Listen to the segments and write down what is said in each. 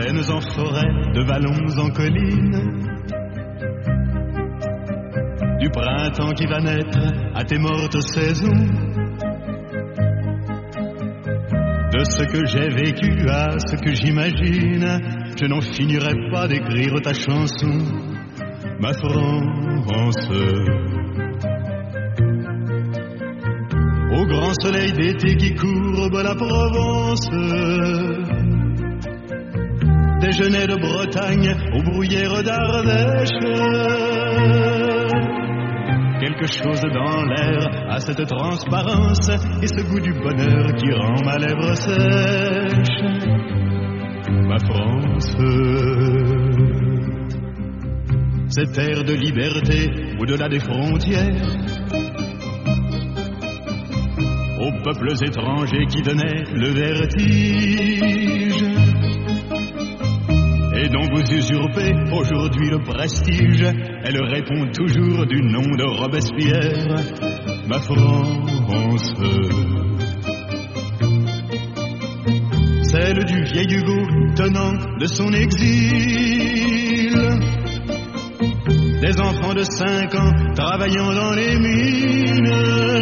plaines en forêt, de vallons en collines, du printemps qui va naître à tes mortes saisons, de ce que j'ai vécu à ce que j'imagine, je n'en finirai pas d'écrire ta chanson, ma France. Au grand soleil d'été qui courbe la Provence, déjeuner de Bretagne aux bruyères d'Ardèche, quelque chose dans l'air a cette transparence et ce goût du bonheur qui rend ma lèvre sèche, ma France. Cette air de liberté au-delà des frontières, aux peuples étrangers qui donnaient le vertige, et dont vous usurpez aujourd'hui le prestige, elle répond toujours du nom de Robespierre, ma France. Celle du vieil Hugo tenant de son exil, des enfants de 5 ans travaillant dans les mines,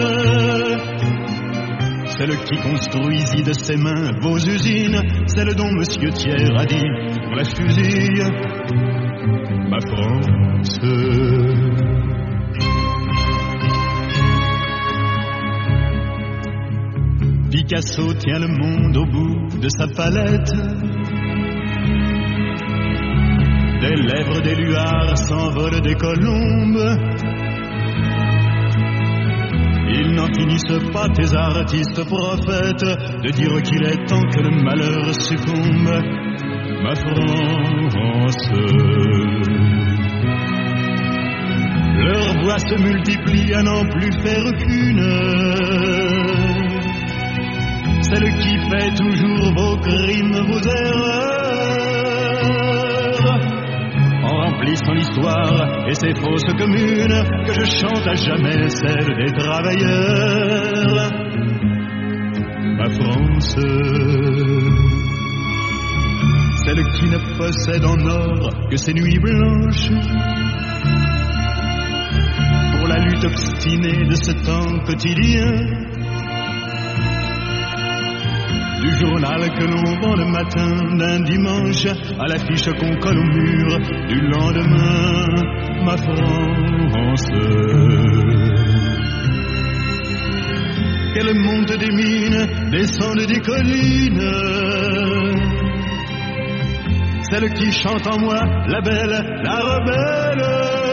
celle qui construisit de ses mains vos usines, celle dont Monsieur Thiers a dit on la fusille, ma France. Picasso tient le monde au bout de sa palette, des lèvres des luards s'envolent des colombes. Ils n'en finissent pas, tes artistes prophètes, de dire qu'il est temps que le malheur succombe, ma France. Leurs voix se multiplient à n'en plus faire qu'une, celle qui fait toujours vos crimes, vos erreurs, en remplissant l'histoire et ses fausses communes, que je chante à jamais celle des travailleurs, ma France. Celle qui ne possède en or que ses nuits blanches, pour la lutte obstinée de ce temps quotidien, du journal que l'on vend le matin d'un dimanche à l'affiche qu'on colle au mur du lendemain, ma France. Qu'elle monte des mines, descende des collines, celle qui chante en moi, la belle, la rebelle.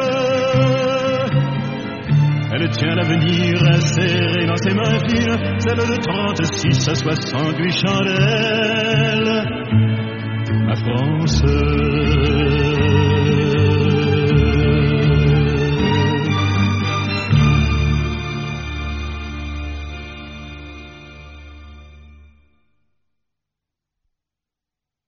Elle tient l'avenir serré dans ses mains fines, celle de 36 à 68 chandelles, ma France.